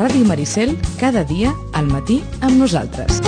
Ràdio Maricel, cada dia al matí amb nosaltres.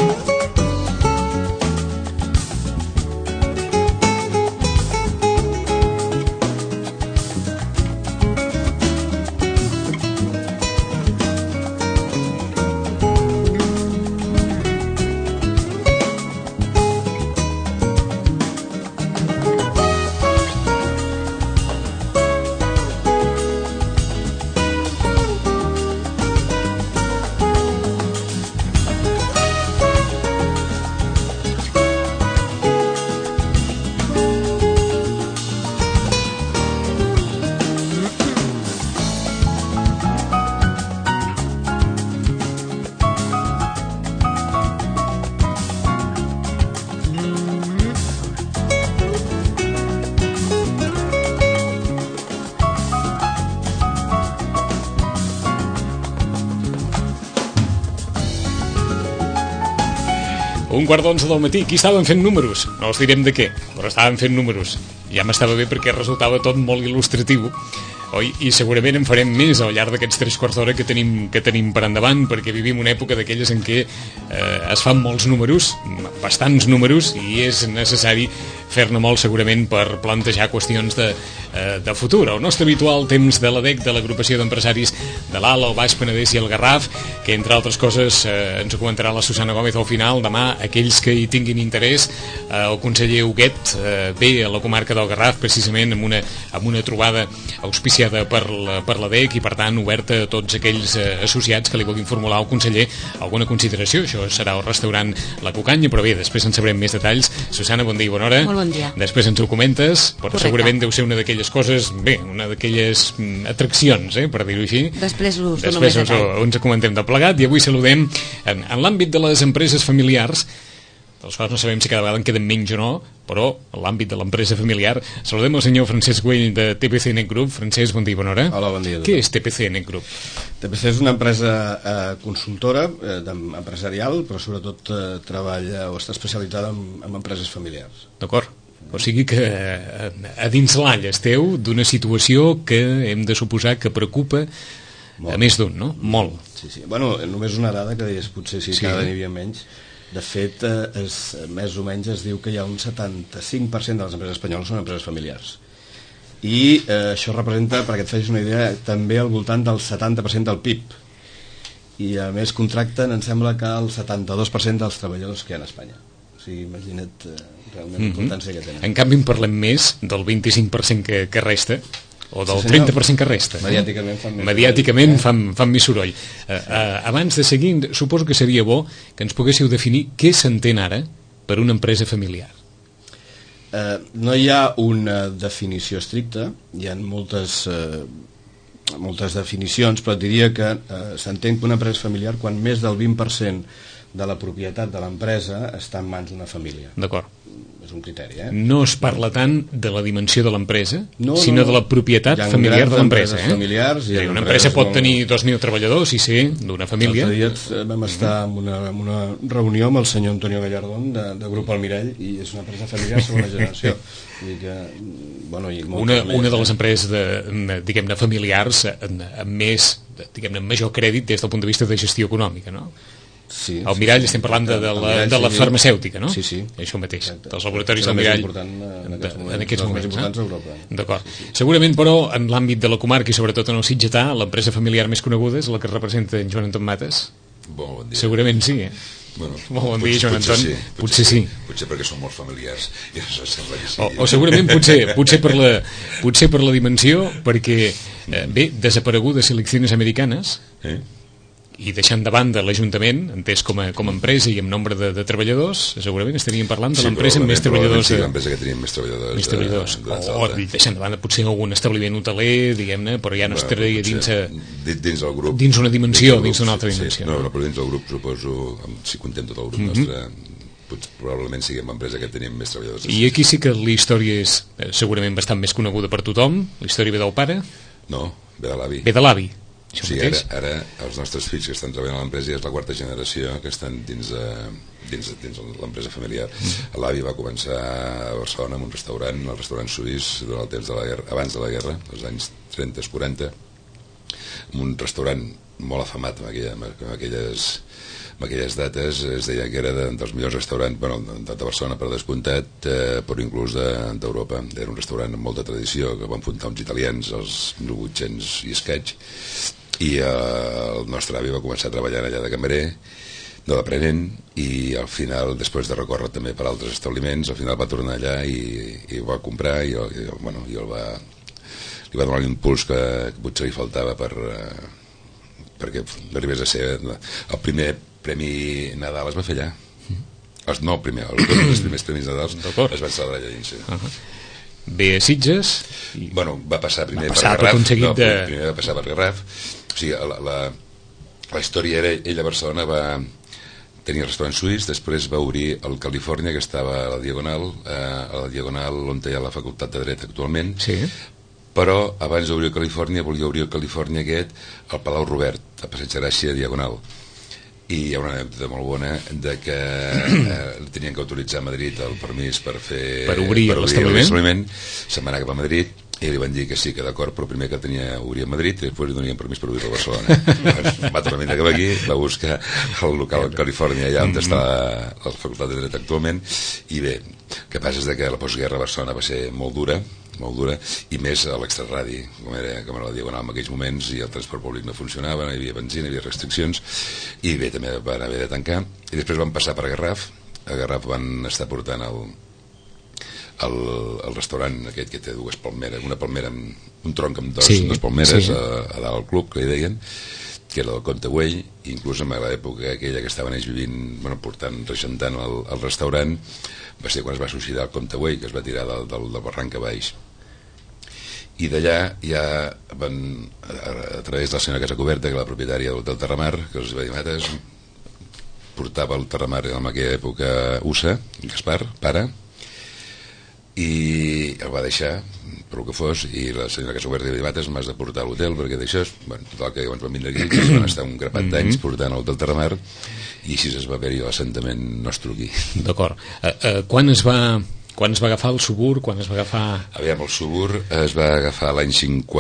Un quart d'11 del matí, aquí estaven fent números, no els direm de què, però estaven fent números. Ja m'estava bé perquè resultava tot molt il·lustratiu, oi? I segurament en farem més al llarg d'aquests 3 quarts d'hora que tenim per endavant, perquè vivim una època d'aquelles en què es fan molts números, bastants números, i és necessari fer-ne molt segurament per plantejar qüestions de futur. El nostre habitual temps de l'ADEC, de l'agrupació d'empresaris de l'Alt, el Baix Penedès i el Garraf, que entre altres coses ens ho comentarà la Susana Gómez al final. Demà, aquells que hi tinguin interès, el conseller Huguet ve a la comarca del Garraf precisament amb una trobada auspiciada per l'ADEC i per tant oberta a tots aquells associats que li vulguin formular al conseller alguna consideració. Això serà al restaurant La Cucanya, però bé, després en sabrem més detalls. Susana, bon dia i bona hora. Molt bon dia. Després ens ho comentes, però correcte, segurament deu ser una d'aquelles coses, bé, una d'aquelles atraccions, per dir-ho així. Després us comentem de plegat, i avui saludem en l'àmbit de les empreses familiars, dels quals no sabem si cada vegada en queden menys o no, però en l'àmbit de l'empresa familiar saludem el senyor Francesc Güell de TPC Net Group. Francesc, bon dia i bona hora. Hola, bon dia. Què és TPC Net Group? TPC és una empresa consultora empresarial, però sobretot treballa o està especialitzada en empreses familiars. D'acord. O sigui que a dins l'all esteu d'una situació que hem de suposar que preocupa a més d'un, no? Molt. Sí. Bueno, només una dada que deies, potser sí, cada n'hi havia menys. De fet, més o menys es diu que hi ha un 75% de les empreses espanyoles són empreses familiars. I això representa, perquè et facis una idea, també al voltant del 70% del PIB. I a més contracten, em sembla que el 72% dels treballadors que hi ha a Espanya. O sigui, imagina't realment l'importància que tenen. En canvi en parlem més del 25% que resta, o del 30% que resta. Mediàticament fan més soroll. Abans de seguir, suposo que seria bo que ens poguéssiu definir què s'entén ara per una empresa familiar. No hi ha una definició estricta, hi ha moltes definicions, però et diria que s'entén que una empresa familiar quan més del 20% de la propietat de l'empresa està en mans d'una família. D'acord. És un criteri, No es parla tant de la dimensió de l'empresa, sinó de la propietat familiar de l'empresa. Una empresa pot tenir 2.000 treballadors i ser d'una família. L'altre dia vam estar en una reunió amb el senyor Antonio Gallardón de Grup Almirall i és una empresa familiar segona generació. Una de les empreses diguem-ne familiars amb major crèdit des del punt de vista de gestió econòmica, no? Sí, al Mirall estem parlant de la farmacèutica, no? Sí. Això mateix, dels laboratoris del Mirall en aquests moments importants a Europa. D'acord. Segurament, però, en l'àmbit de la comarca i sobretot en el Sitgetà, l'empresa familiar més coneguda és la que representa en Joan Anton Mates. Bon dia. Segurament sí, Bueno, molt bon dia, Joan Anton. Potser sí. Potser perquè són molt familiars i això sembla que sí. O segurament potser per la dimensió, perquè desaparegudes eleccions americanes i deixant de banda l'Ajuntament, entès com a empresa i amb nombre de treballadors, segurament estaríem parlant de l'empresa amb més treballadors. Sí, l'empresa que tenim més treballadors. O deixant de banda potser algun establiment hoteler, diguem-ne, però ja no estaria dins del grup. Dins una dimensió, dins d'una altra dimensió. No, però dins del grup, suposo, si contem tot el grup nostre, probablement siguem l'empresa que tenim més treballadors. I aquí sí que la història és segurament bastant més coneguda per tothom. La història ve del pare? No, ve de l'avi. Ve de l'avi. Sí, ara els nostres fills que estan treballant a l'empresa ja és la quarta generació que estan dins l'empresa familiar. L'avi va començar a Barcelona amb un restaurant, el restaurant suís, durant el temps de la guerra, abans de la guerra, als anys 30-40. un restaurant molt afamat en aquelles dates, es deia que era dels millors restaurants, de Barcelona per descomptat, però inclús d'Europa. Era un restaurant amb molta tradició, que van fundar uns italians als 1800 i escaig, i el nostre avi va començar treballant allà de cambrer, d'aprenent, i al final, després de recórrer també per altres establiments, al final va tornar allà i ho va comprar, i li va donar l'impuls que potser li faltava perquè arribés a ser el primer Premi Nadal es va fer allà. No el primer, els primers Premis Nadals es van celebrar allà dins. Ve a Sitges va passar primer per Garraf. Primer va passar per Garraf. O sigui, la història era, ell a Barcelona va tenir el restaurant suís, després va obrir el Califòrnia, que estava a la Diagonal on hi ha la Facultat de Dret actualment. Sí. Però abans d'obrir el Califòrnia volia obrir el Califòrnia aquest al Palau Robert, a Passeig Gràcia, Diagonal. I hi ha una anècdota molt bona de que tenien que autoritzar a Madrid el permís per obrir l'establiment. Se'n va anar cap a Madrid i li van dir que sí, que d'acord, però primer que obrir a Madrid i després li donien permís per obrir a Barcelona. Va tornar a venir cap aquí, va buscar el local a Califòrnia, allà on està la Facultat de Dret actualment, i bé, el que passa és que la postguerra a Barcelona va ser molt dura, i més a l'extraradi, com era la Diagonal en aquells moments, i el transport públic no funcionava, no hi havia benzina, hi havia restriccions, i bé, també van haver de tancar, i després van passar per Garraf. A Garraf van estar portant el restaurant aquest que té dues palmeres, una palmera amb un tronc amb dues palmeres a dalt al club, que li deien, que era el Comte Güell, i inclús en l'època aquella que estaven ells vivint, regentant el restaurant, va ser quan es va suïcidar el Comte Güell, que es va tirar del barranc a baix. I d'allà ja van, a través de la senyora Casacoberta, que era la propietària del Terramar, que els va dir mates, portava el Terramar en aquella època USA, Gaspar, pare, i el va deixar per el que fos, i la senyora Casacoberta li va dir mates, m'has de portar a l'hotel perquè d'això, total que llavors van vindre aquí, que van estar un grapat d'anys portant a l'hotel Terramar, i així es va haver-hi l'assentament nostre aquí. D'acord. Quan es va agafar el Subur? Quan es va agafar... Aviam, el Subur es va agafar l'any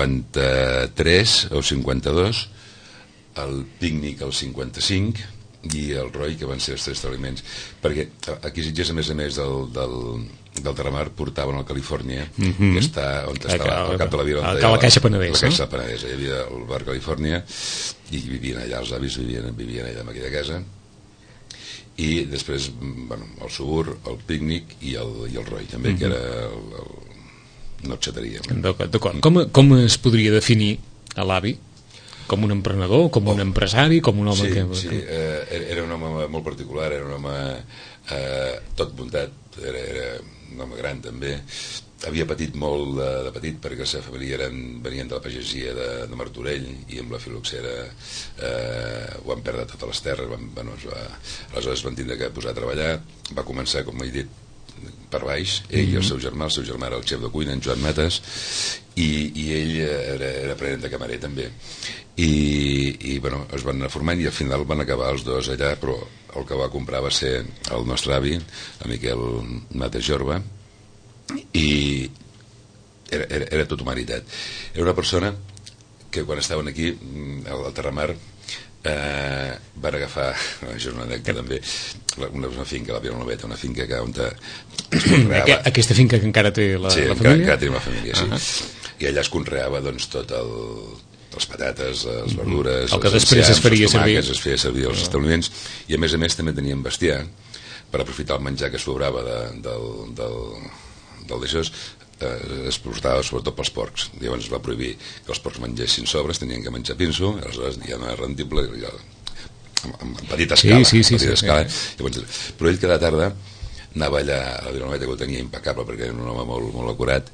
53 o 52, el Pícnic el 55 i el Roy, que van ser els tres establiments, perquè aquí Sitges, a més del Terramar, portaven al Califòrnia, que està on estava al cap de la vila, a la Caixa Penedès, la Caixa Penedès. Hi havia el bar Califòrnia i vivien allà, els avis vivien allà en aquella casa, i després el Subur, el Pícnic i el Roy també, que era no xateria. D'acord. Com es podria definir a l'avi? Com un emprenedor, com un empresari, com un home que... Sí, era un home molt particular, era un home tot bondat, era un home gran també, havia patit molt de petit perquè la seva família venien de la pagesia de Martorell, i amb la filoxera ho van perdre totes les terres, aleshores van tindre que posar a treballar, va començar, com he dit, per baix, ell i el seu germà era el xef de cuina, en Joan Mates, i ell era aprenent de camarer també, i es van anar formant, i al final van acabar els dos allà, però el que va comprar va ser el nostre avi, el Miquel Mates Jorba, i era tot humanitat. Era una persona que quan estaven aquí al Terramar van agafar, això és una anècdota també, una finca, la Vilanoveta, una finca que on es conreava... Aquesta finca que encara té la família? Sí, encara té la família, sí. I allà es conreava tot les patates, les verdures, el que després es faria servir. Es feia servir als establiments, i a més també tenien bestiar per aprofitar el menjar que sobrava del d'això, es portava sobretot pels porcs. Llavors es va prohibir que els porcs mengessin sobres, tenien que menjar pinso, aleshores ja no era rendible, en petita escala. Però ell cada tarda anava allà a la Vilanoveta, que ho tenia impecable perquè era un home molt acurat,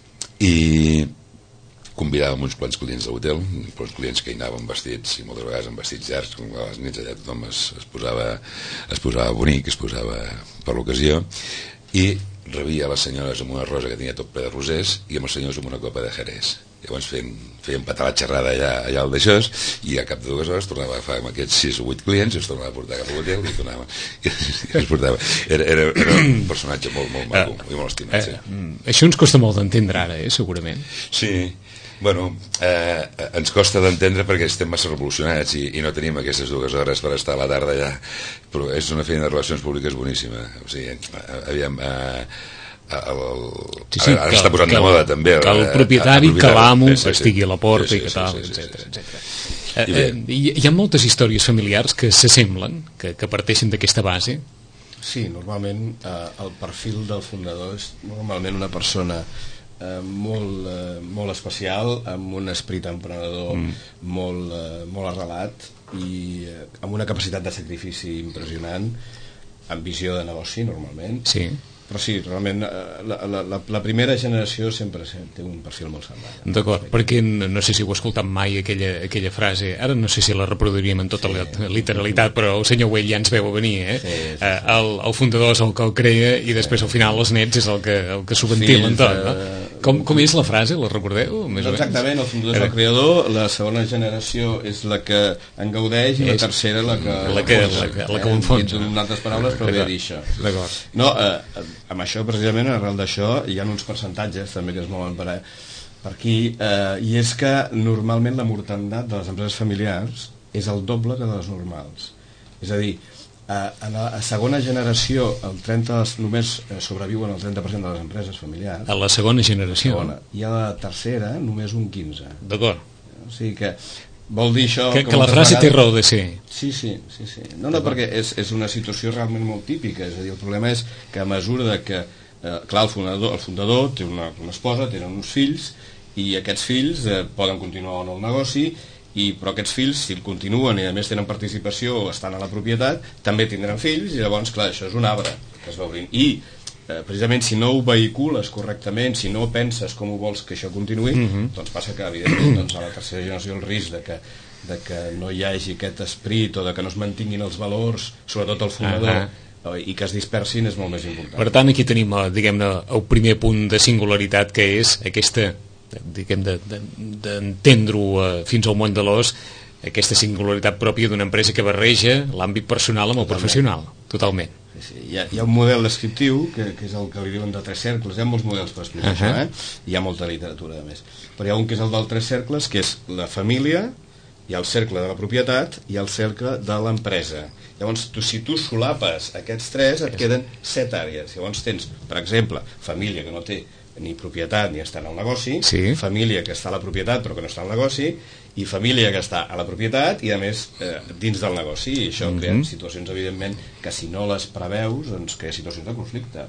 i convidàvem uns quants clients de l'hotel, uns clients que hi anaven vestits, i moltes vegades amb vestits llargs, a les nits allà tothom es posava bonic, es posava per l'ocasió, i rebia les senyores amb una rosa que tenia tot ple de rosers i amb els senyors amb una copa de jerez. Llavors feien petar la xerrada allà al d'aixòs, i a cap de 2 hores tornava a agafar amb aquests 6 o 8 clients i els tornava a portar cap a l'hotel i tornava i els portava. Era un personatge molt maco i molt estimat. Això ens costa molt d'entendre ara, segurament. Sí, Bueno, ens costa d'entendre perquè estem massa revolucionats i no tenim aquestes 2 hores per estar a la tarda allà, però és una feina de relacions públiques boníssima. O sigui, aviam... ara està posant de moda també que el propietari, que l'amo estigui a la porta i que tal, etcètera. Hi ha moltes històries familiars que s'assemblen, que parteixen d'aquesta base. Sí, normalment el perfil del fundador és normalment una persona molt especial, amb un esperit emprenedor molt arrelat i amb una capacitat de sacrifici impressionant, amb visió de negoci normalment. Sí. Però sí, realment la primera generació sempre té un perfil molt semblant. D'acord, perquè no sé si heu escoltat mai aquella frase, ara no sé si la reproduiríem en tota la literalitat, però el senyor Güell ja ens veu a venir, el fundador és el que el crea i després al final els nets és el que s'ho ventilen tot, no? Com és la frase, la recordeu? Exactament, el fundador és el creador, la segona generació és la que en gaudeix i la tercera la que ho enfonsa. En altres paraules, però ve a dir això. D'acord. No, amb això, precisament, arrel d'això, hi ha uns percentatges també que es mouen per aquí, i és que normalment la mortandat de les empreses familiars és el doble que de les normals. És a dir, a la segona generació només sobreviuen el 30% de les empreses familiars. A la segona generació? I a la tercera només un 15%. D'acord. O sigui que vol dir això... Que la frase té raó de ser. Sí. No, perquè és una situació realment molt típica. És a dir, el problema és que a mesura que... clar, el fundador té una esposa, tenen uns fills, i aquests fills poden continuar o no el negoci, però aquests fills, si el continuen i a més tenen participació o estan a la propietat, també tindran fills, i llavors, clar, això és un arbre que es va obrint. I precisament si no ho vehicules correctament, si no penses com ho vols que això continuï, doncs passa que evidentment a la tercera generació el risc de que no hi hagi aquest esperit o de que no es mantinguin els valors, sobretot el fundador, i que es dispersin és molt més important. Per tant, aquí tenim, diguem-ne, el primer punt de singularitat, que és aquesta, diguem, d'entendre-ho fins al món de l'os, aquesta singularitat pròpia d'una empresa que barreja l'àmbit personal amb el professional, totalment. Sí. Hi ha un model descriptiu que és el que li diuen de 3 cercles. Hi ha molts models per explicar això, hi ha molta literatura a més, però hi ha un que és el del 3 cercles, que és la família, hi ha el cercle de la propietat i el cercle de l'empresa. Llavors, si tu solapes aquests 3, et queden 7 àrees. Llavors tens, per exemple, família que no té ni propietat ni està en el negoci, família que està a la propietat però que no està al negoci, i família que està a la propietat i a més dins del negoci, i això crea situacions evidentment que si no les preveus doncs crea situacions de conflicte.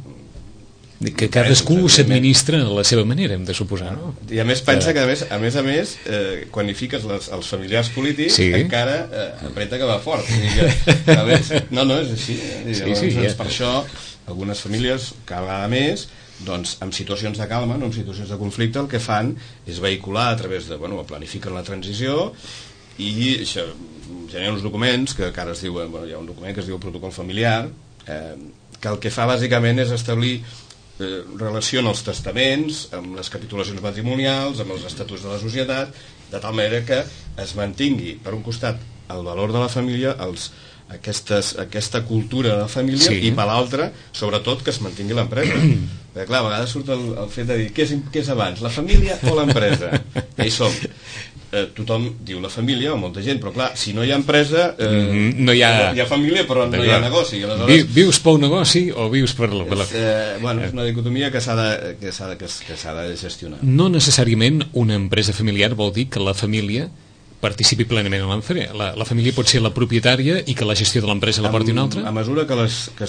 Que cadascú s'administra a la seva manera, hem de suposar, no? I a més pensa que a més quan hi fiques els familiars polítics encara apreta que va fort. No, és així. Per això algunes famílies cada vegada més, doncs en situacions de calma, no en situacions de conflicte, el que fan és vehicular a través de, planifiquen la transició i generen uns documents que ara es diuen, hi ha un document que es diu protocol familiar, que el que fa bàsicament és establir relació amb els testaments, amb les capitulacions patrimonials, amb els estatuts de la societat, de tal manera que es mantingui, per un costat, el valor de la família, aquesta cultura de la família, i per l'altre, sobretot, que es mantingui l'empresa. Perquè, clar, a vegades surt el fet de dir què és abans, la família o l'empresa? I hi som. Tothom diu la família, o molta gent, però clar, si no hi ha empresa, no hi ha família, però no hi ha negoci. Vius pel negoci o vius per la... És una dicotomia que s'ha de gestionar. No necessàriament una empresa familiar vol dir que la família participi plenament en l'empresa. La família pot ser la propietària i que la gestió de l'empresa la porti una altra? A mesura que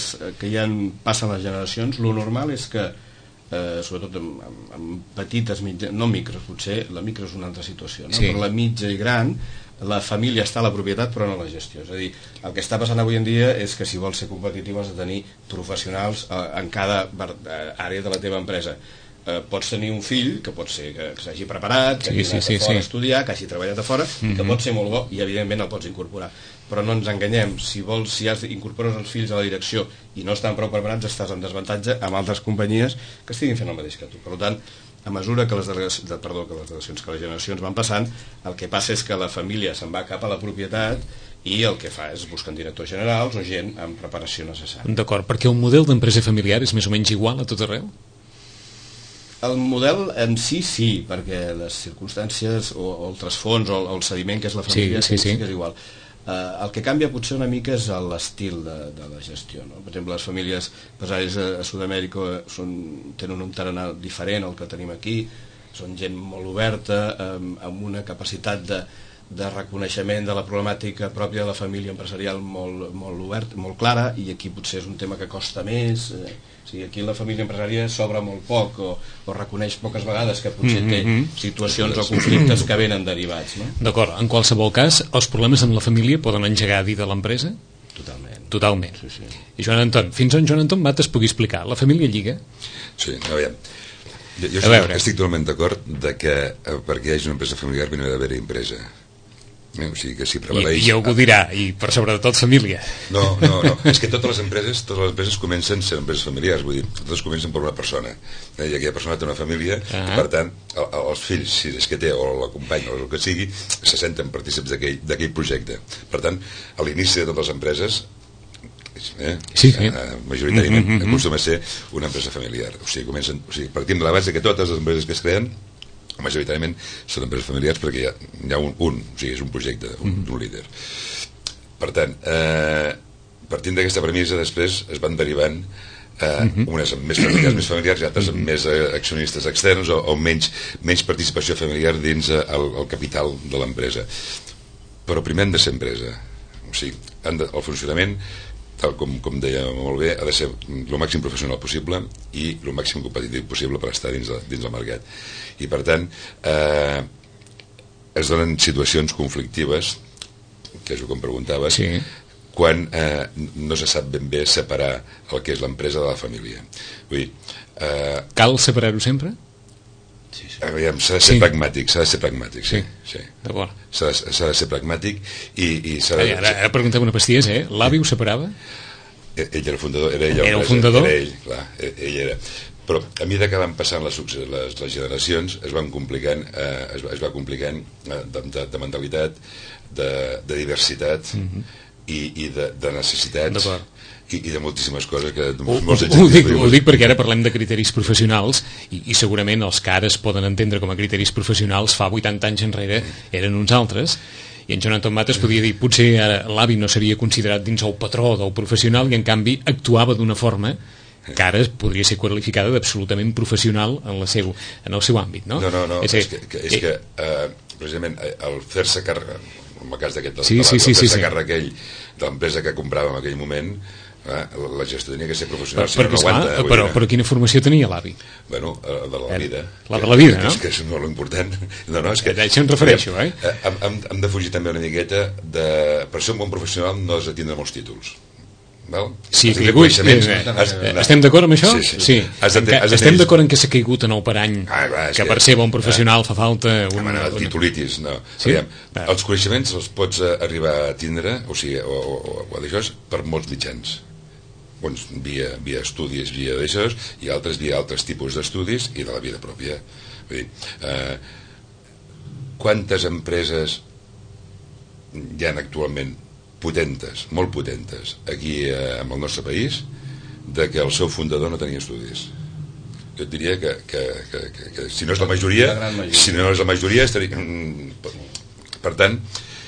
passen les generacions, lo normal és que, sobretot amb petites, no micros, potser la micro és una altra situació, però la mitja i gran, la família està a la propietat però no a la gestió. És a dir, el que està passant avui en dia és que si vols ser competitiu has de tenir professionals en cada àrea de la teva empresa. Pots tenir un fill que pot ser que s'hagi preparat, que hagi anat a fora a estudiar, que hagi treballat a fora, que pot ser molt bo i evidentment el pots incorporar, però no ens enganyem, si incorpores els fills a la direcció i no estan prou preparats, estàs en desavantatge amb altres companyies que estiguin fent el mateix que tu. Per tant, a mesura que les generacions van passant, el que passa és que la família se'n va cap a la propietat i el que fa és buscar directors generals o gent amb preparació necessària. D'acord, perquè un model d'empresa familiar és més o menys igual a tot arreu? O sigui, hi ha diferències, però la base és la mateixa. D'acord, perquè un model d'empresa familiar és més o menys igual a tot arreu? El model en sí, perquè les circumstàncies o el trasfons o el sediment que és la família sí que és igual. El que canvia potser una mica és l'estil de la gestió, no? Per exemple, les famílies empresàries a Sud-amèrica tenen un tarannà diferent al que tenim aquí, són gent molt oberta, amb una capacitat de reconeixement de la problemàtica pròpia de la família empresarial molt oberta, molt clara, i aquí potser és un tema que costa més. O sigui, aquí la família empresària s'obre molt poc o reconeix poques vegades que potser té situacions o conflictes que venen derivats, no? D'acord, en qualsevol cas, els problemes amb la família poden engegar a dir de l'empresa? Totalment. Sí. I Joan Anton, fins on Joan Anton Mat es pugui explicar? La família lliga? Sí, a veure, jo estic totalment d'acord que perquè hi hagi una empresa familiar no hi ha d'haver empresa. O sigui que si prevaleix... I algú dirà, i per sobretot família. No, és que totes les empreses comencen sent empreses familiars, vull dir, totes comencen per una persona, i aquella persona té una família, per tant, els fills, si és que té, o l'acompanya, o el que sigui, se senten partícips d'aquell projecte. Per tant, a l'inici de totes les empreses, majoritàriament acostuma a ser una empresa familiar. O sigui, partim de la base que totes les empreses que es creen majoritàriament són empreses familiars perquè hi ha un, o sigui, és un projecte, un líder. Per tant, partint d'aquesta premissa, després es van derivant unes amb més familiars i altres amb més accionistes externs o menys participació familiar dins el capital de l'empresa. Però primer han de ser empresa. O sigui, el funcionament, tal com deia molt bé, ha de ser el màxim professional possible i el màxim competitiu possible per estar dins del mercat. I per tant es donen situacions conflictives, que és el que em preguntaves, quan no se sap ben bé separar el que és l'empresa de la família. Vull dir, cal separar-ho sempre? S'ha de ser pragmàtic, sí. D'acord. S'ha de ser pragmàtic i s'ha de... Ara preguntem una bestiesa, l'avi ho separava? Ell era el fundador, era el fundador? Era ell, clar, ell era. Però a mesura que van passant les generacions es va complicant de mentalitat, de diversitat i de necessitats. D'acord. I de moltíssimes coses que... Ho dic perquè ara parlem de criteris professionals i segurament els que ara es poden entendre com a criteris professionals fa 80 anys enrere eren uns altres, i en Joan Anton Mat es podia dir potser l'avi no seria considerat dins el patró del professional i en canvi actuava d'una forma que ara podria ser qualificada d'absolutament professional en el seu àmbit, no? No, és que precisament el fer-se càrrec, en el cas d'aquest fer-se càrrec aquell de l'empresa que comprava en aquell moment, la gestió tenia que ser professional, si no aguanta. Però quina formació tenia l'avi? Bueno, de la vida. La de la vida, no? És que és molt important. És que... Això em refereixo, Hem de fugir també una miqueta de... Per ser un bon professional no has de tindre molts títols. Sí, estem d'acord amb això? Sí. Estem d'acord en que s'ha caigut en el parany que per ser bon professional fa falta una titulitis, no. Els coneixements els pots arribar a tindre, o sigui, o d'això, per molts mitjans. Via estudis, via d'això, i altres via altres tipus d'estudis i de la vida pròpia. Vull dir, quantes empreses hi ha actualment potentes, molt potentes, aquí en el nostre país, de que el seu fundador no tenia estudis? Jo et diria que si no és la majoria, estaria... Per tant,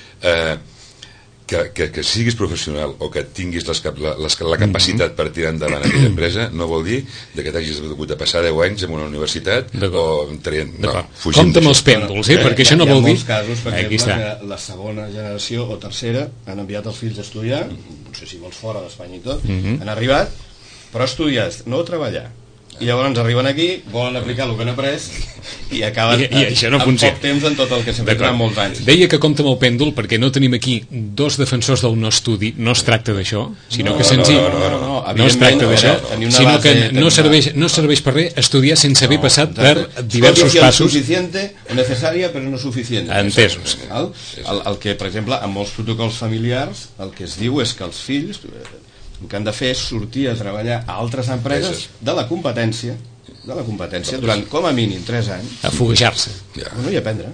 que siguis professional o que tinguis la capacitat per tirar endavant aquella empresa no vol dir que t'hagis hagut de passar 10 anys en una universitat o traient... Compte amb els pèndols, perquè això no vol dir... Hi ha molts casos, per exemple, que la segona generació o tercera han enviat els fills a estudiar, no sé si vols fora d'Espanya i tot, han arribat, però estudiat, no a treballar. I llavors arriben aquí, volen aplicar el que han après i acaben amb poc temps en tot el que s'ha fet durant molts anys. Deia que compta amb el pèndol perquè no tenim aquí dos defensors del no estudi, no es tracta d'això, sinó que senzill no es tracta d'això, sinó que no serveix per res estudiar sense haver passat per diversos passos. Suficiente o necessària però no suficient. Entesos. El que, per exemple, en molts protocols familiars el que es diu és que els fills el que han de fer és sortir a treballar a altres empreses de la competència durant com a mínim 3 anys a foguejar-se i aprendre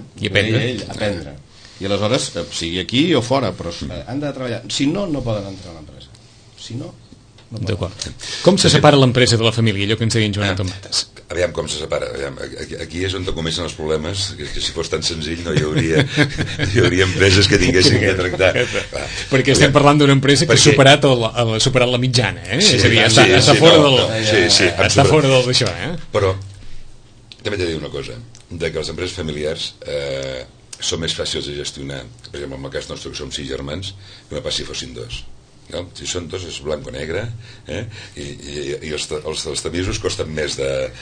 i aleshores sigui aquí o fora però han de treballar, si no, no poden entrar a l'empresa, si no D'acord. Com se separa l'empresa de la família, allò que ens deia en Joan Anton Matas? Aviam com se separa. Aquí és on comencen els problemes, que si fos tan senzill no hi hauria empreses que tinguessin que tractar. Perquè estem parlant d'una empresa que ha superat la mitjana, és a dir, està fora d'això. Però també t'he de dir una cosa, que les empreses familiars són més fàcils de gestionar, per exemple, en el cas nostre que som 6 germans, que no pas si fossin 2. No? Si són 2 és blanc o negre, i els tamisos costen més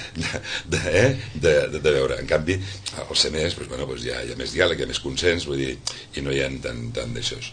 de veure. En canvi, al ser més, hi ha més diàleg, hi ha més consens, vull dir, i no hi ha tant d'aixòs.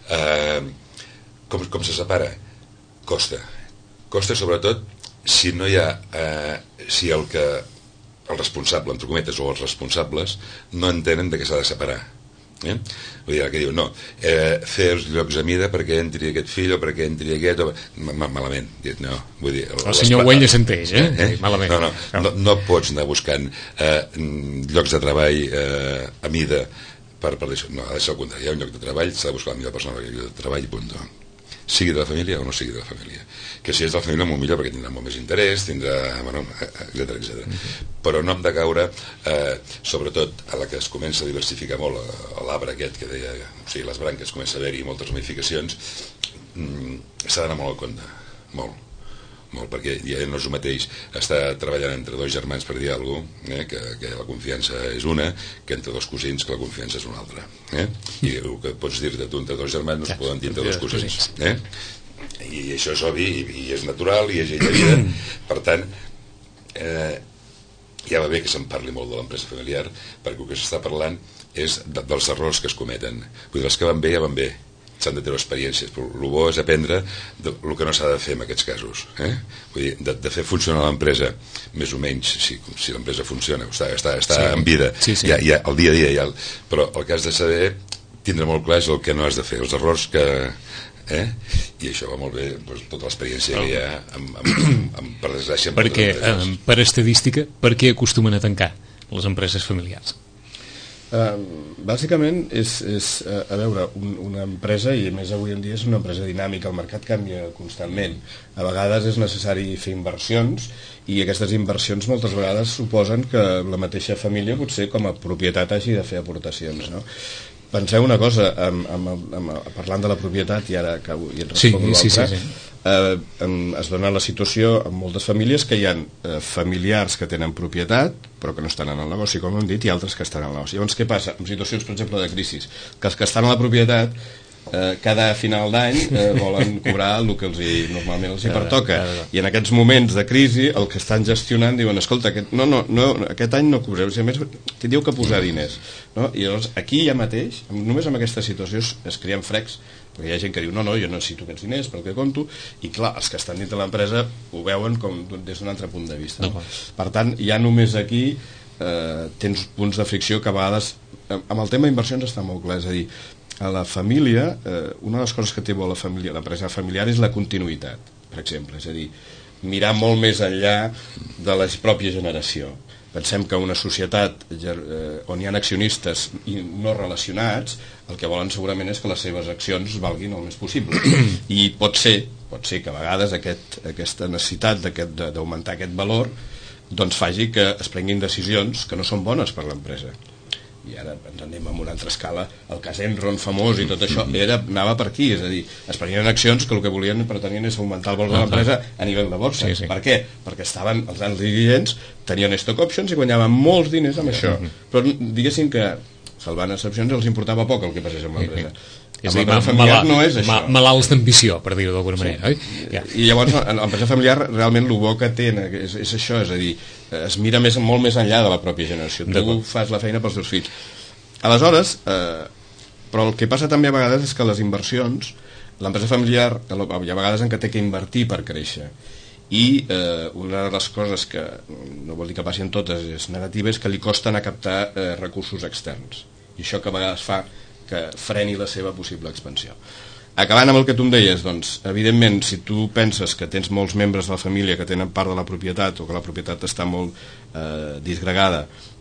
Com se separa? Costa sobretot si no hi ha si el responsable, entre cometes, o els responsables no entenen de què s'ha de separar. Vull dir, que diu, no, fer els llocs a mida perquè entri aquest fill o perquè entri aquest, malament, no, vull dir... El senyor Güell s'enteix, malament. No pots anar buscant llocs de treball a mida per això, no, ha de ser el contrari, hi ha un lloc de treball, s'ha de buscar la millor persona per lloc de treball, punt. Sigui de la família o no sigui de la família. Que si és de la família molt millor perquè tindrà molt més interès, tindrà, etc. Però no hem de caure, sobretot a la que es comença a diversificar molt l'arbre aquest que deia, o sigui, les branques, comença a haver-hi moltes ramificacions, s'ha d'anar molt al compte, molt, perquè ja no és el mateix estar treballant entre 2 germans per dir alguna cosa, que la confiança és una, que entre 2 cosins que la confiança és una altra. I el que pots dir-te tu entre 2 germans no es poden dir entre 2 cosins. I això és obvi, i és natural, i és llei de vida. Per tant, ja va bé que se'n parli molt de l'empresa familiar, perquè el que s'està parlant és dels errors que es cometen. Vull dir, els que van bé ja van bé, s'han de tenir experiències, però el bo és aprendre el que no s'ha de fer en aquests casos. Vull dir, de fer funcionar l'empresa, més o menys, si l'empresa funciona, està en vida, ja el dia a dia, però el que has de saber, tindre molt clar és el que no has de fer, els errors que... I això va molt bé, tota l'experiència que hi ha, per desgràcia... Perquè, per estadística, per què acostumen a tancar les empreses familiars? Bàsicament és a veure, una empresa, i més avui en dia és una empresa dinàmica, el mercat canvia constantment, a vegades és necessari fer inversions, i aquestes inversions moltes vegades suposen que la mateixa família potser com a propietat hagi de fer aportacions, no? Penseu una cosa, parlant de la propietat, i ara acabo i en responc l'altre, es dona la situació en moltes famílies que hi ha familiars que tenen propietat però que no estan en el negoci, com hem dit, i altres que estan en el negoci. Llavors, què passa? En situacions, per exemple, de crisi, que els que estan a la propietat cada final d'any volen cobrar el que normalment els hi pertoca, i en aquests moments de crisi el que estan gestionant diuen, escolta, aquest any no cobreu, a més que diu que posar diners, no? I llavors aquí ja mateix, només en aquesta situació es creen frecs, perquè hi ha gent que diu, no, jo necessito aquests diners pel que compto, i clar, els que estan dins de l'empresa ho veuen com des d'un altre punt de vista, no? Per tant, ja només aquí tens punts de fricció que a vegades amb el tema d'inversions està molt clar, és a dir, a la família, una de les coses que té bo l'empresa familiar és la continuïtat, per exemple, és a dir, mirar molt més enllà de la pròpia generació. Pensem que una societat on hi ha accionistes no relacionats, el que volen segurament és que les seves accions valguin el més possible, i pot ser que a vegades aquesta necessitat d'augmentar aquest valor doncs faci que es prenguin decisions que no són bones per l'empresa. I ara ens anem a una altra escala, el cas Enron famós i tot això anava per aquí, és a dir, es prenien accions que el que pretenien és augmentar el valor de l'empresa a nivell de borsa. Per què? Perquè estaven els alts dirigents, tenien stock options i guanyaven molts diners amb això, però diguéssim que salvant excepcions els importava poc el que passés amb l'empresa. És a dir, no és això. Malalts d'ambició, per dir-ho d'alguna manera, oi? I llavors l'empresa familiar realment el bo que té és això, és a dir, es mira molt més enllà de la pròpia generació, tu fas la feina pels teus fills. Aleshores, però el que passa també a vegades és que les inversions, l'empresa familiar hi ha vegades en què té que invertir per créixer, i una de les coses que no vol dir que passin totes és negativa, és que li costa anar a captar recursos externs, i això que a vegades fa que freni la seva possible expansió. Acabant amb el que tu em deies, doncs, evidentment, si tu penses que tens molts membres de la família que tenen part de la propietat o que la propietat està molt disgregada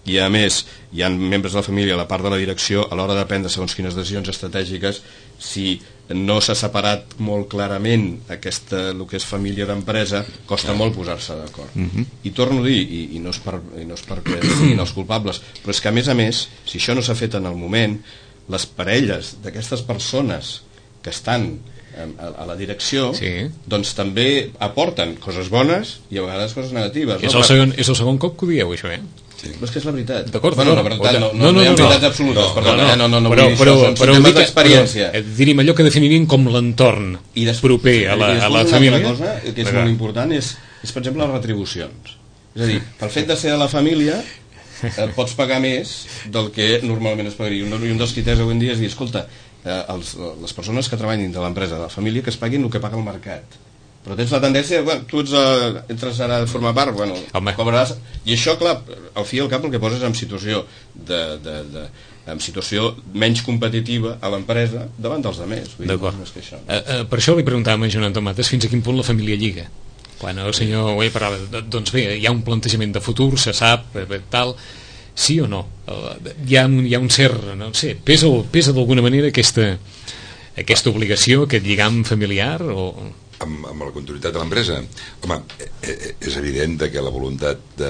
i a més hi ha membres de la família a la part de la direcció, a l'hora de prendre segons quines decisions estratègiques, si no s'ha separat molt clarament el que és família d'empresa, costa molt posar-se d'acord. I torno a dir, i no és perquè siguin els culpables, però és que a més, si això no s'ha fet en el moment, les parelles d'aquestes persones que estan a la direcció, doncs també aporten coses bones i a vegades coses negatives. És el segon cop que ho dieu, això, Sí. Però és que és la veritat. D'acord? Bueno, la veritat, no hi ha veritats absolutes, perdona, no vull dir això, són temes d'experiència. Diríem allò que definirien com l'entorn proper a la família. Una altra cosa que és molt important és, per exemple, les retribucions. És a dir, pel fet de ser a la família pots pagar més del que normalment es pagaria. Un dels criteris avui en dia és dir, escolta, les persones que treballen dintre l'empresa de la família que es paguin el que paga el mercat. Però tens la tendència, tu entres ara a formar part, cobraràs, i això, clar, al fi i al cap el que poses en situació en situació menys competitiva a l'empresa davant dels altres. D'acord. Per això li preguntàvem a Joan Tomates fins a quin punt la família lliga. Quan el senyor Güell parlava, doncs bé, hi ha un plantejament de futur, se sap, tal, sí o no? Hi ha un cert, no sé, pesa d'alguna manera aquesta obligació, aquest lligam familiar, o... Amb la continuïtat de l'empresa? Home, és evident que la voluntat de...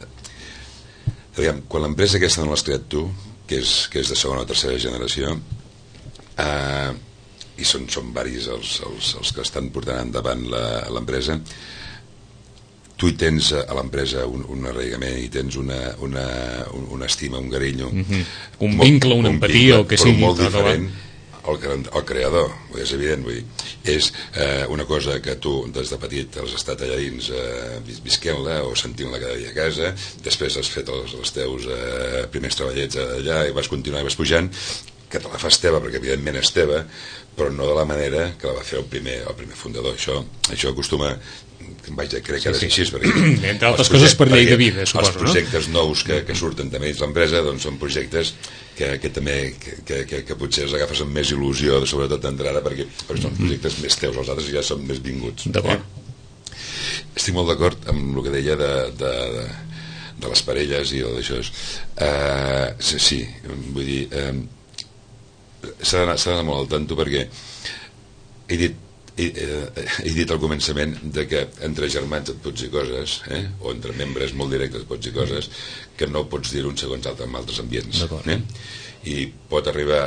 Quan l'empresa aquesta no l'has creat tu, que és de segona o tercera generació, i són varis els que estan portant endavant l'empresa, tu hi tens a l'empresa un arraigament, i tens una estima, un carinyo, un vincle, una empatia, el que sigui, molt diferent el creador, és evident, vull dir, és una cosa que tu des de petit has estat allà dins visquent-la o sentint-la cada dia a casa, després has fet els teus primers treballets allà i vas continuar i vas pujant, que te la fas teva perquè evidentment és teva, però no de la manera que la va fer el primer fundador. Això acostuma, crec que ha de ser així, perquè entre altres coses per llei de vida, suposo, els projectes nous que surten també dins l'empresa doncs són projectes que també que potser els agafes amb més il·lusió, sobretot d'entrada, perquè són projectes més teus, els altres ja són més vinguts. D'acord. Estic molt d'acord amb el que deia de les parelles i d'això. Sí, vull dir, s'ha d'anar molt al tanto, perquè he dit al començament de que entre germans et pots dir coses, o entre membres molt directes et pots dir coses que no pots dir un segons altre en altres ambients, i pot arribar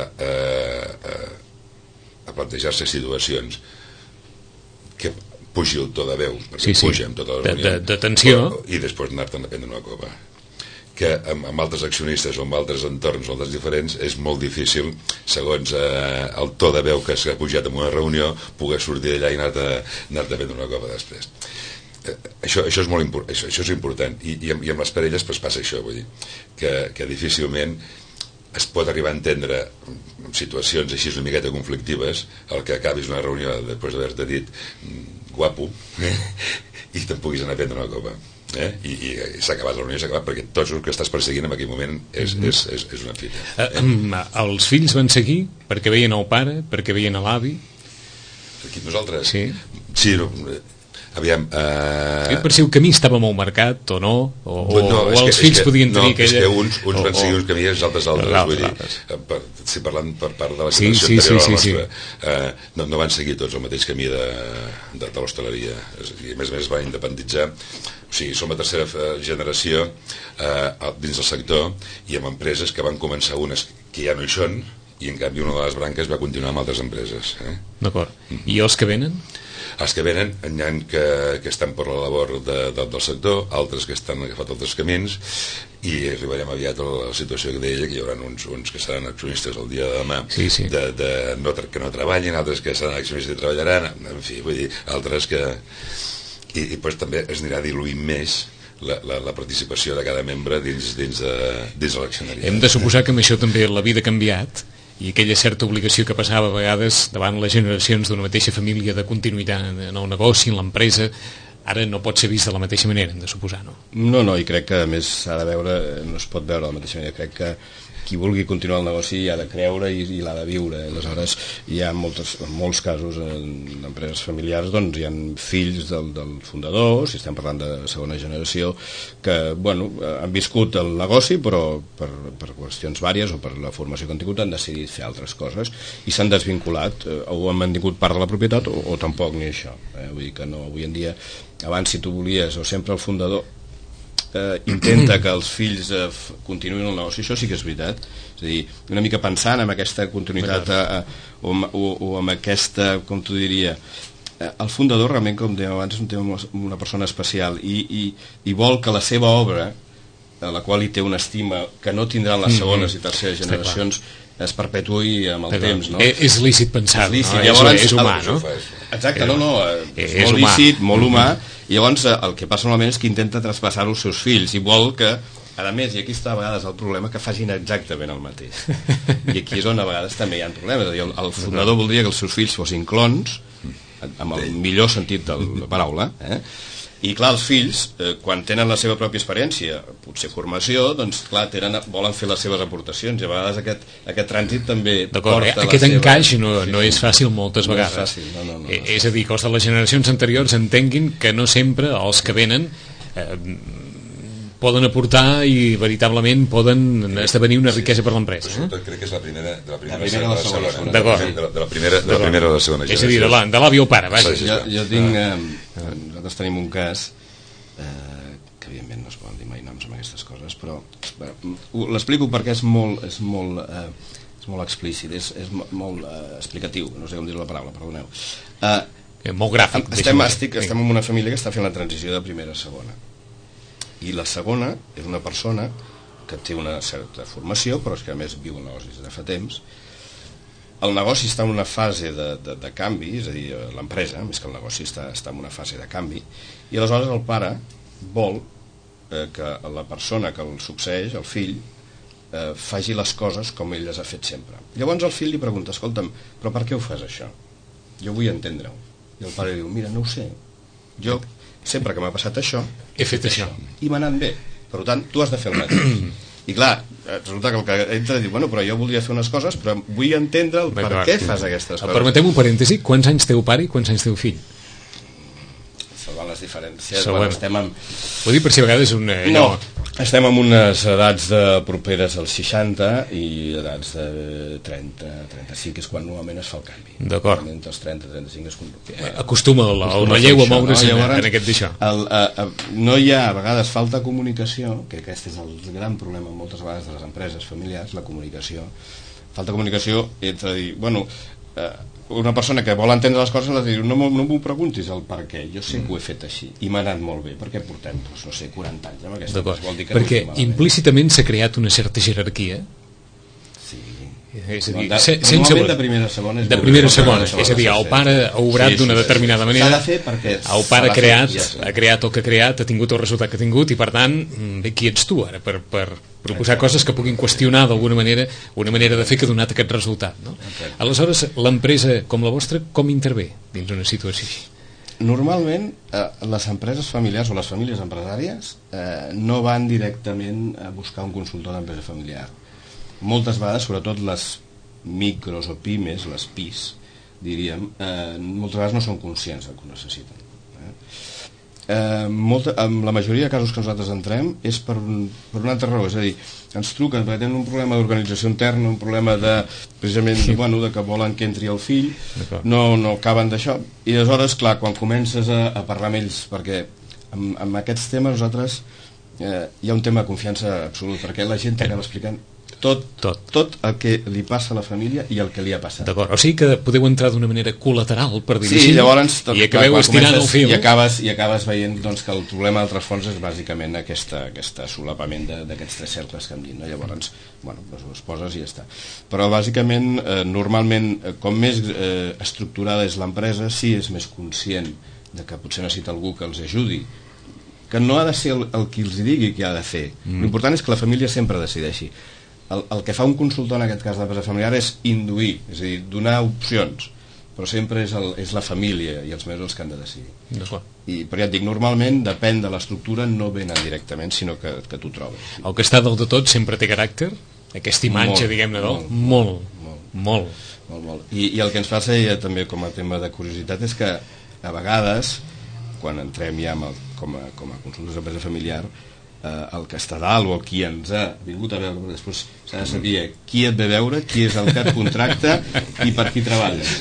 a plantejar-se situacions que pugi el to de veu, perquè puja amb tota la reunió, de tensió, i després anar-te'n a prendre una copa, que amb altres accionistes o amb altres entorns o altres diferents és molt difícil, segons el to de veu que s'ha pujat en una reunió, poder sortir d'allà i anar-te a prendre una copa després. Això és molt important, això és important, i amb les parelles passa això, vull dir, que difícilment es pot arribar a entendre en situacions així una miqueta conflictives el que acabis una reunió després d'haver-te dit guapo i te'n puguis anar a prendre una copa. I s'ha acabat la reunió, s'ha acabat, perquè tots els que estàs perseguint en aquell moment és una filla. Els fills van seguir perquè veien el pare, perquè veien l'avi? Aquí nosaltres? Sí, aviam, per si el camí estava molt marcat o no, o els fills podien tenir aquella... No, és que uns van seguir uns camins i els altres, vull dir, si parlant per part de la generació anterior a la nostra, no van seguir tots el mateix camí de l'hostaleria, i a més van independitzar. O sigui, som la tercera generació dins del sector, i amb empreses que van començar unes que ja no hi són, i en canvi una de les branques va continuar amb altres empreses. D'acord. I els que venen? Els que venen, n'hi ha que estan per la labor del sector, altres que estan agafat altres camins, i arribarem aviat a la situació que deia, que hi haurà uns que seran accionistes el dia de demà, que no treballin, altres que seran accionistes i treballaran, en fi, vull dir, altres que... I doncs també es anirà diluint més la participació de cada membre dins de l'accionariat. Hem de suposar que amb això també la vida ha canviat, i aquella certa obligació que passava a vegades davant les generacions d'una mateixa família de continuïtat en el negoci, en l'empresa, ara no pot ser vist de la mateixa manera, hem de suposar, no? No, i crec que a més s'ha de veure, no es pot veure de la mateixa manera. Crec que qui vulgui continuar el negoci hi ha de creure i l'ha de viure. Aleshores hi ha molts casos en empreses familiars, doncs hi ha fills del fundador, si estem parlant de segona generació, que han viscut el negoci però per qüestions vàries o per la formació que han tingut han decidit fer altres coses i s'han desvinculat, o han mantingut part de la propietat o tampoc ni això. Vull dir que no, avui en dia, abans si tu volies, o sempre el fundador intenta que els fills continuïn el negoci, això sí que és veritat, és a dir, una mica pensant en aquesta continuïtat o amb aquesta, com t'ho diria, el fundador realment, com dèiem abans, és una persona especial i vol que la seva obra, a la qual hi té una estima que no tindran les segones i terceres generacions, es perpetuï amb el temps, no? És lícit pensar, és lícit. No? Llavors, és humà, no? Exacte, és molt lícit, molt humà, i llavors el que passa normalment és que intenta traspassar-ho als seus fills i vol que, a més, i aquí està a vegades el problema, que facin exactament el mateix. I aquí és on a vegades també hi ha problemes. El fundador voldria que els seus fills fossin clons, amb el millor sentit de la paraula, i clar, els fills, quan tenen la seva pròpia experiència, potser formació, doncs clar, volen fer les seves aportacions, i a vegades aquest trànsit també porta aquest encaix no és fàcil moltes vegades. No, és a dir, que els de les generacions anteriors entenguin que no sempre els que venen poden aportar i veritablement poden esdevenir una riquesa per l'empresa. Crec que és la primera de la segona. D'acord. De la primera o de la segona generació. És a dir, de l'avi al pare, vaja. Jo tinc... Nosaltres tenim un cas que evidentment no es poden dir mai noms amb aquestes coses, però l'explico perquè és molt explícit, és molt explicatiu, no sé com dir la paraula, perdoneu. Molt gràfic. Estem en una família que està fent la transició de primera a segona. I la segona és una persona que té una certa formació, però és que a més viu el negoci des de fa temps. El negoci està en una fase de canvi, és a dir, l'empresa, més que el negoci, està en una fase de canvi, i aleshores el pare vol que la persona que el succeeix, el fill, faci les coses com ell les ha fet sempre. Llavors el fill li pregunta, escolta'm, però per què ho fas això? Jo vull entendre-ho. I el pare diu, mira, no ho sé. Jo, sempre que m'ha passat això, he fet això. I m'ha anat bé. Per tant, tu has de fer el mateix. I clar, resulta que el que entra diu, bueno, però jo voldria fer unes coses, però vull entendre el per què fas aquestes coses. Permetem un parèntesi, quants anys té el pare i quants anys té el fill? Salvant les diferències, estem amb... Vull dir per si a vegades No, estem amb unes edats properes als 60 i edats de 30, 35 és quan normalment es fa el canvi. D'acord. Entre els 30 i 35 és quan... Acostuma el relleu a moure's en aquest d'això. No hi ha a vegades falta de comunicació, que aquest és el gran problema moltes vegades de les empreses familiars, la comunicació. Falta de comunicació entre dir, bueno... una persona que vol entendre les coses la diu, no m'ho preguntis el per què, jo sé que ho he fet així i m'ha anat molt bé, perquè portem doncs, no sé, 40 anys amb aquesta cosa, vol dir que perquè implícitament s'ha creat una certa jerarquia. Sí, és a dir, normalment de primera a segona és a dir, el pare ha obrat d'una determinada manera, s'ha de fer perquè el pare ha creat el que ha creat, ha tingut el resultat que ha tingut i per tant, qui ets tu ara per proposar coses que puguin qüestionar d'alguna manera una manera de fer que ha donat aquest resultat, no? Aleshores, l'empresa com la vostra com intervé dins una situació així? Normalment les empreses familiars o les famílies empresàries no van directament a buscar un consultor d'empresa familiar. Moltes vegades, sobretot les micros o pimes, les PIS, diríem, moltes vegades no són conscients del que ho necessiten. En la majoria de casos que nosaltres entrem és per una altra raó, és a dir, ens truquen perquè tenen un problema d'organització interna, un problema de, precisament, de que volen que entri el fill, no acaben d'això, i aleshores, clar, quan comences a parlar amb ells, perquè amb aquests temes nosaltres hi ha un tema de confiança absolut, perquè la gent t'acaba explicant tot el que li passa a la família i el que li ha passat. D'acord, o sigui que podeu entrar d'una manera col·lateral per dir sí, llavors, i acabeu estirant el fil i acabes veient doncs, que el problema d'altres fons és bàsicament aquest solapament d'aquests tres cercles que hem dit, no? Llavors, bueno, doncs es poses i ja està. Però bàsicament, normalment, com més estructurada és l'empresa, sí és més conscient de que potser necessita algú que els ajudi, que no ha de ser el qui els digui què ha de fer. L'important és que la família sempre decideixi. El que fa un consultor en aquest cas d'empresa familiar és induir, és a dir, donar opcions, però sempre és la família i els mesos que han de decidir. Però ja et dic, normalment depèn de l'estructura, no venen directament, sinó que tu trobes. El que està dalt de tot sempre té caràcter? aquesta imatge, diguem-ne, molt. I el que ens passa, ja també com a tema de curiositat, és que a vegades, quan entrem ja com a consultors d'empresa familiar, el que està dalt o qui ens ha vingut a veure, perquè després s'ha de saber qui et ve a veure, qui és el que et contracta i per qui treballes.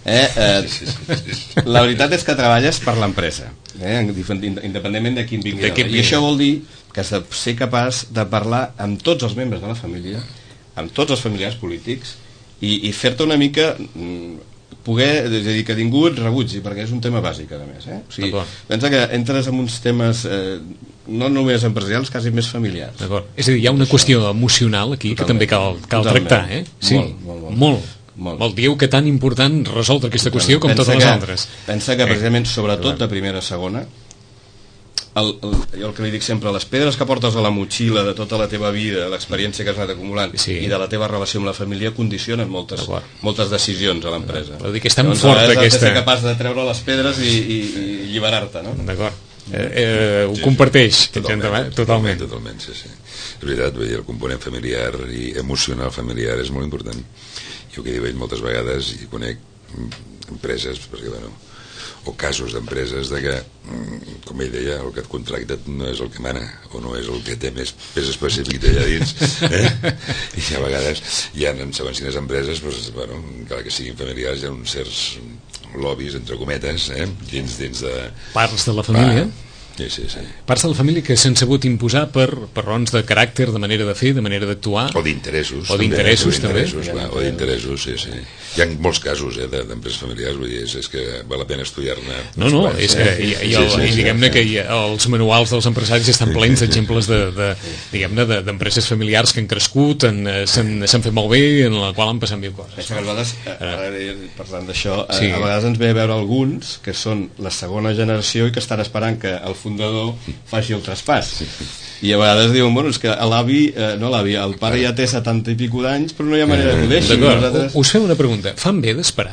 La veritat és que treballes per l'empresa, independentment de quin vingui. I això vol dir que has de ser capaç de parlar amb tots els membres de la família, amb tots els familiars polítics, i fer-te una mica poder, és a dir, que ningú et rebutgi, perquè és un tema bàsic, a més. O sigui, pensa que entres en uns temes no només empresarials, quasi més familiars. D'acord. És a dir, hi ha una qüestió emocional aquí que també cal tractar, Sí, molt. Dieu que tan important resoldre aquesta qüestió com totes les altres. Pensa que precisament, sobretot de primera a segona, jo el que li dic sempre, les pedres que portes a la motxilla de tota la teva vida, l'experiència que has anat acumulant i de la teva relació amb la família condicionen moltes decisions a l'empresa. Vol dir que és tan forta aquesta... Has de ser capaç de treure les pedres i alliberar-te, no? D'acord. Ho comparteix totalment. Sí. És veritat, el component familiar i emocional familiar és molt important. Jo que he dit moltes vegades i conec empreses, perquè o casos d'empreses de que, com ell deia, el que et contracta no és el que mana o no és el que té més pes específic d'allà dins, i a vegades hi ha en segons empreses, encara que siguin familiars, hi ha uns certs lobbies, entre cometes, dins de... Parts de la família? Sí. Parts de la família que s'han sabut imposar per raons de caràcter, de manera de fer, de manera d'actuar. O d'interessos. també. O d'interessos, sí. Hi ha molts casos d'empreses familiars, vull dir, és que val la pena estudiar-ne. No, és que diguem-ne que els manuals dels empresaris estan plens d'exemples d'empreses familiars que han crescut, s'han fet molt bé, en la qual han passat mil coses. A vegades, parlant d'això, a vegades ens ve a veure alguns que són la segona generació i que estan esperant que el fundador faci el traspàs. I a vegades diuen, és que el pare ja té 70 i pico d'anys, però no hi ha manera que ho deixi. Us fem una pregunta, fan bé d'esperar?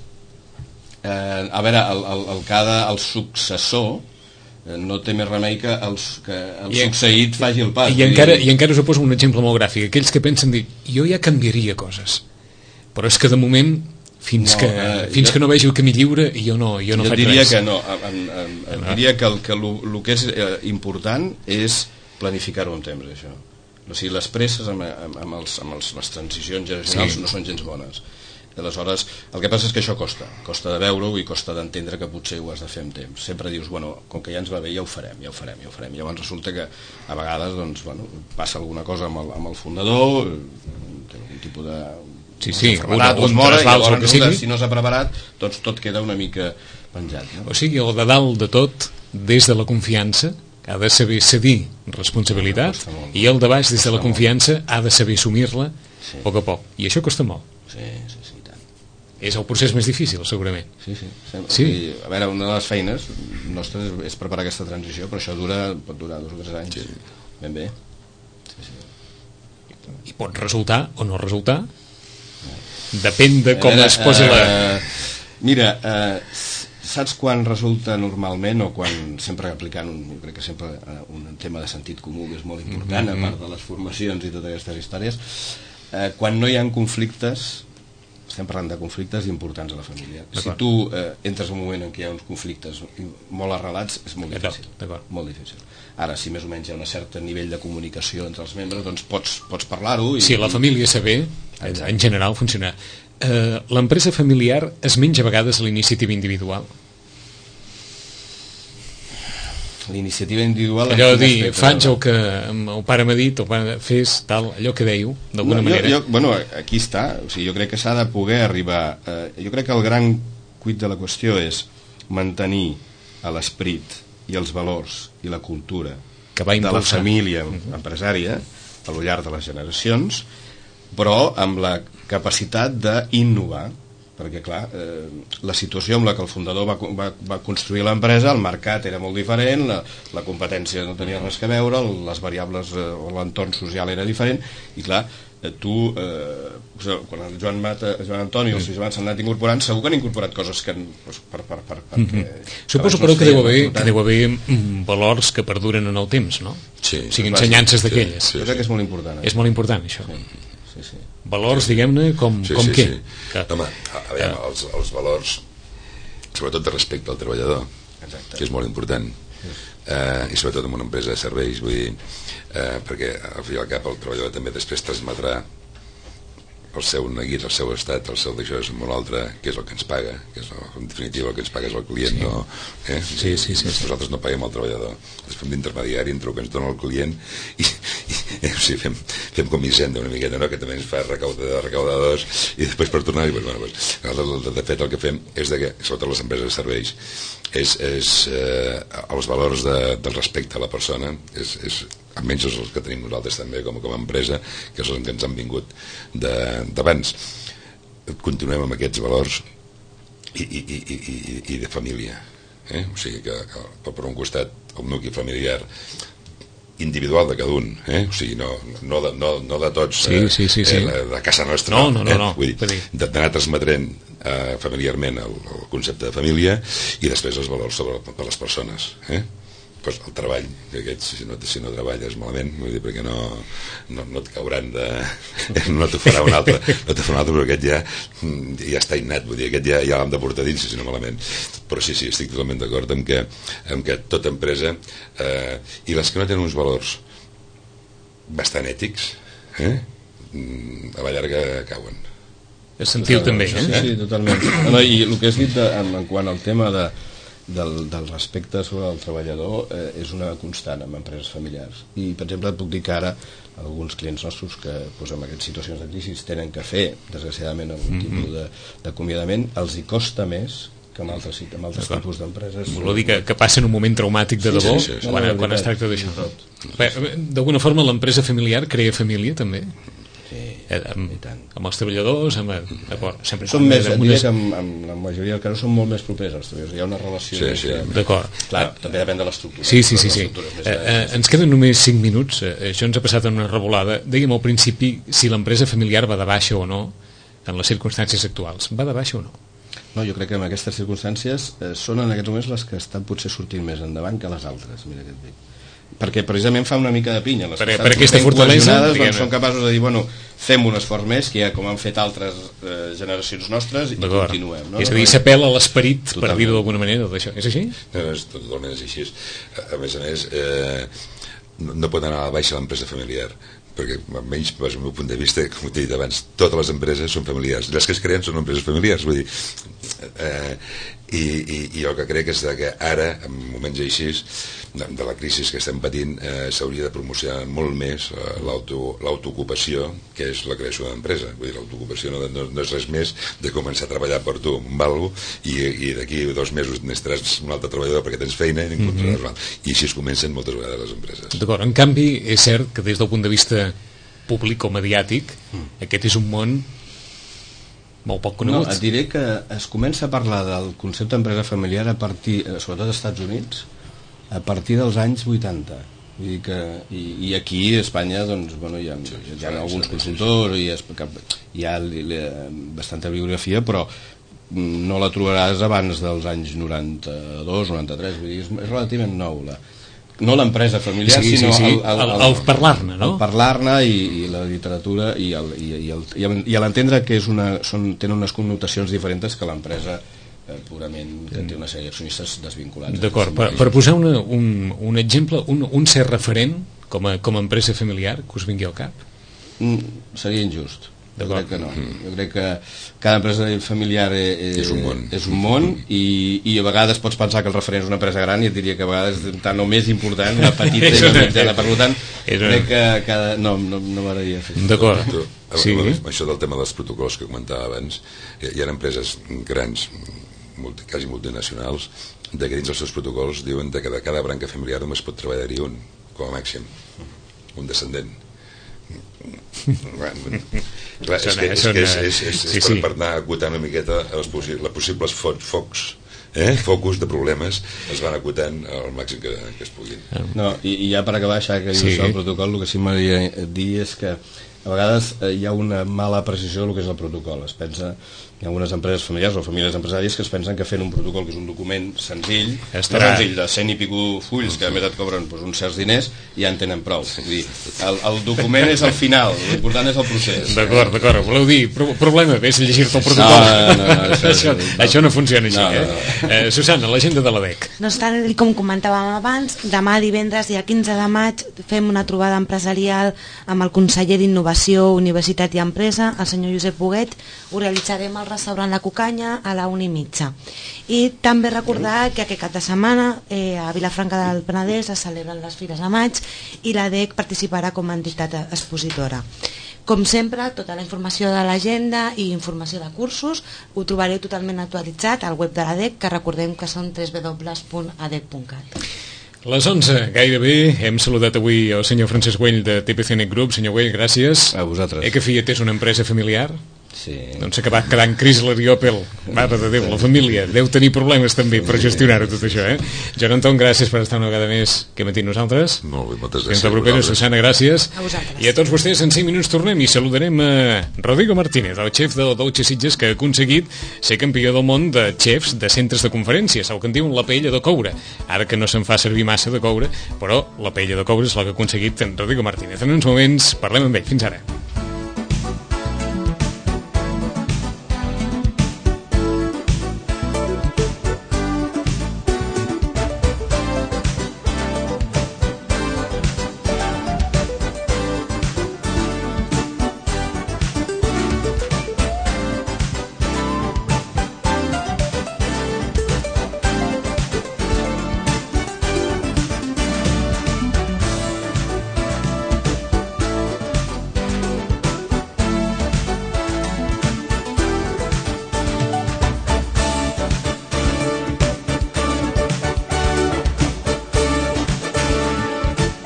A veure, el successor no té més remei que el succeït faci el pas. I encara us poso un exemple molt gràfic, aquells que pensen dir, jo ja canviaria coses, però és que de moment fins que no vegi el camí lliure jo no faig res. Jo diria que no, diria que el que és important és planificar-ho en temps, això. O sigui, les presses amb les transicions generacionals no són gens bones. Aleshores, el que passa és que això costa de veure-ho i costa d'entendre que potser ho has de fer amb temps. Sempre dius, com que ja ens va bé, ja ho farem. I llavors resulta que a vegades passa alguna cosa amb el fundador, un tipus de... si no s'ha preparat, doncs tot queda una mica penjat. O sigui, el de dalt de tot, des de la confiança, ha de saber cedir responsabilitat, i el de baix, des de la confiança, ha de saber assumir-la a poc a poc. I això costa molt. Sí, tant. És el procés més difícil, segurament. Sí. A veure, una de les feines nostres és preparar aquesta transició, però això pot durar 2 o 3 anys. Ben bé. I pot resultar o no resultar. Depèn de com es posi la... Mira, saps quan resulta normalment, o quan sempre aplicant crec que sempre un tema de sentit comú que és molt important, a part de les formacions i totes aquestes històries, quan no hi ha conflictes, estem parlant de conflictes importants a la família. Si tu entres en un moment en què hi ha uns conflictes molt arrelats, és molt difícil. Molt difícil. Ara, si més o menys hi ha un cert nivell de comunicació entre els membres, doncs pots parlar-ho. Si la família saber, en general funcionarà. L'empresa familiar es menja a vegades la iniciativa individual. L'iniciativa individual... Allò de dir, faig el que el pare m'ha dit, o fes tal, allò que dèieu, d'alguna manera. Aquí està. O sigui, jo crec que s'ha de poder arribar... Jo crec que el gran quid de la qüestió és mantenir l'esperit i els valors i la cultura de la família empresària a lo llarg de les generacions, però amb la capacitat d'innovar, perquè clar, la situació amb la que el fundador va construir l'empresa, el mercat era molt diferent, la competència no tenia res a veure, les variables o l'entorn social era diferent, i clar, tu, quan el Joan Antoni o el Joan s'han anat incorporant, segur que han incorporat coses que suposo però que deu haver valors que perduren en el temps, no? Sí, o sigui, ensenyances d'aquelles. Jo crec que és molt important. És molt important, això. Sí. Valors, diguem-ne, com què? Home, aviam, els valors, sobretot de respecte al treballador, que és molt important, i sobretot en una empresa de serveis, vull dir, perquè al fi i al cap el treballador també després transmetrà el seu neguit, el seu estat, el seu d'això és molt altre, que és el que ens paga, que és en definitiva el que ens paga és el client, no? Sí. Nosaltres no paguem el treballador, ens fem d'intermediari entre el que ens dona el client i o sigui, fem com Hisenda una miqueta, no? Que també ens fa recaudadors i després per tornar-hi, de fet el que fem és que, sobretot les empreses de serveis, els valors del respecte a la persona és almenys els que tenim nosaltres també com a empresa, que és els que ens han vingut d'abans. Continuem amb aquests valors i de família, o sigui que per un costat el nucli familiar individual de cada un, o sigui, no de tots, de casa nostra, no. Vull dir, d'anar transmetent familiarment el concepte de família i després els valors per les persones, pues el treball, que aquests, si no treballes malament, vull dir, perquè no et cauran no te farà un altre, però aquest ja està innat, vull dir, aquest ja l'hem de portar dins, si no malament. Però sí, estic totalment d'acord amb que tota empresa, i les que no tenen uns valors bastant ètics, a la llarga cauen. Sentiu també, Sí, totalment. I el que has dit en quant al tema del respecte sobre el treballador és una constant en empreses familiars. I, per exemple, et puc dir que ara alguns clients nostres que en aquestes situacions de crisi tenen que fer, desgraciadament, algun tipus d'acomiadament, els hi costa més que amb altres tipus d'empreses. Vol dir que passen un moment traumàtic de debò quan es tracta d'això. D'alguna forma l'empresa familiar crea família també? Amb els treballadors són més, diria que amb la majoria dels casos són molt més propers als treballadors, hi ha una relació d'acord. Clar, també depèn de l'estructura. Sí. Ens queden només 5 minuts. Això ens ha passat en una revolada. Dèiem al principi si l'empresa familiar va de baixa o no en les circumstàncies actuals. Va de baixa o no? No, jo crec que en aquestes circumstàncies són en aquests moments les que estan potser sortint més endavant que les altres, mira què et dic. Perquè precisament fa una mica de pinya, les per aquesta fortalesa són capaços de dir, fem un esforç més, que ja com han fet altres generacions nostres, i continuem, no? És a dir, s'apel·la a l'esperit, per dir-ho d'alguna manera, d'això. És així? Totalment és així. A més, no pot anar a la baixa l'empresa familiar, perquè almenys des del meu punt de vista, com t'he dit abans, totes les empreses són familiars, les que es creen són empreses familiars, vull dir, i el que crec és que ara, en moments així de la crisi que estem patint, s'hauria de promocionar molt més l'autoocupació, que és la creació d'una empresa. Vull dir, l'autoocupació no és res més de començar a treballar per tu amb algo i d'aquí 2 mesos necessitaràs un altre treballador perquè tens feina i així es comencen moltes vegades les empreses. D'acord, en canvi és cert que des del punt de vista públic o mediàtic aquest és un món molt poc conegut. No, et diré que es comença a parlar del concepte d'empresa familiar a partir, sobretot als Estats Units, a partir dels anys 80. Vull dir que, i aquí a Espanya hi ha alguns consultors, hi ha bastanta bibliografia, però no la trobaràs abans dels anys 92, 93, vull dir, és relativament nou no l'empresa familiar, sinó el parlar-ne, no? El parlar-ne i la literatura i l'entendre que tenen unes connotacions diferents que l'empresa purament que té una sèrie d'accionistes desvinculats. D'acord, per posar un exemple, un cert referent com a empresa familiar que us vingui al cap? Seria injust. Jo crec que no. Jo crec que cada empresa familiar és un món i a vegades pots pensar que el referent és una empresa gran i et diria que a vegades és tant o més important la petita i la mitjana. Per tant, crec que no m'agradaria fer això. D'acord. Això del tema dels protocols que comentava abans, hi ha empreses grans, quasi multinacionals, que dins els seus protocols diuen que de cada branca familiar només pot treballar-hi un, com a màxim, un descendent. Clar, és per anar acotant una miqueta les possibles focus de problemes es van acotant al màxim que es puguin. No, i ja per acabar, que dius el protocol, el que sí m'agradaria dir és que a vegades hi ha una mala precisió del que és el protocol. Es pensa, hi ha algunes empreses familiars o famílies empresàries que es pensen que fent un protocol, que és un document senzill, senzill de 100 i pico fulls, que a més et cobren uns certs diners, i ja en tenen prou. Vull dir, el document és el final, l'important és el procés. D'acord, voleu dir, problema, ves a llegir-te el protocol. No, això no funciona així, Susana, l'agenda de l'ADEC. Doncs tal com comentàvem abans, demà divendres, dia 15 de maig, fem una trobada empresarial amb el conseller d'Innovació, Universitat i Empresa, el senyor Josep Boguet. Ho realitzarem al restaurant La Cucanya a la 1:30. I també recordar que aquest cap de setmana a Vilafranca del Penedès es celebren les Fires de Maig i l'ADEC participarà com a entitat expositora. Com sempre, tota la informació de l'agenda i informació de cursos ho trobareu totalment actualitzat al web de l'ADEC, que recordem que són www.adec.cat. Les 11, gairebé, hem saludat avui el senyor Francesc Güell de TPCN Group. Senyor Güell, gràcies. A vosaltres. Que Fiat és una empresa familiar? Sí. Doncs s'ha acabat quedant Chrysler i Opel. Mare de Déu, la família deu tenir problemes també per gestionar-ho tot això, Joan Anton, gràcies per estar una vegada més que matí nosaltres. Molt bé, moltes gràcies. Fins la propera, Susana, gràcies. A vosaltres. I a tots vostès, en 5 minuts tornem i saludarem a Rodrigo Martínez, el xef del Dolce Sitges, que ha aconseguit ser campió del món de xefs de centres de conferències, el que en diuen la paella de coure. Ara que no se'n fa servir massa de coure, però la paella de coure és la que ha aconseguit en Rodrigo Martínez. En uns moments parlem amb ell. Fins ara.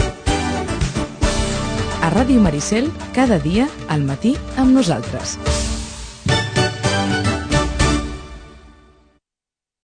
A Ràdio Maricel, cada dia al matí amb nosaltres.